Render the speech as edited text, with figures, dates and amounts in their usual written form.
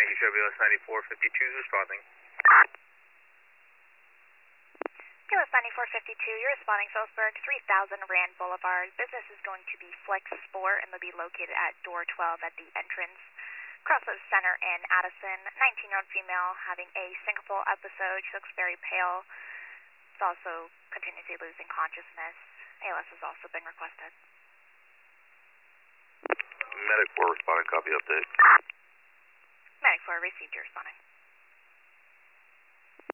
KWS 9452 is responding. KWS 9452, you're responding Phillipsburg, 3000 Rand Boulevard. Business is going to be Flex Sport, and they'll be located at door 12 at the entrance. Crossroads Center in Addison. 19-year-old female having a syncopal episode. She looks very pale. It's also continuously losing consciousness. ALS has also been requested. Medic 4 responding, copy update. Medic 4 received, you're responding.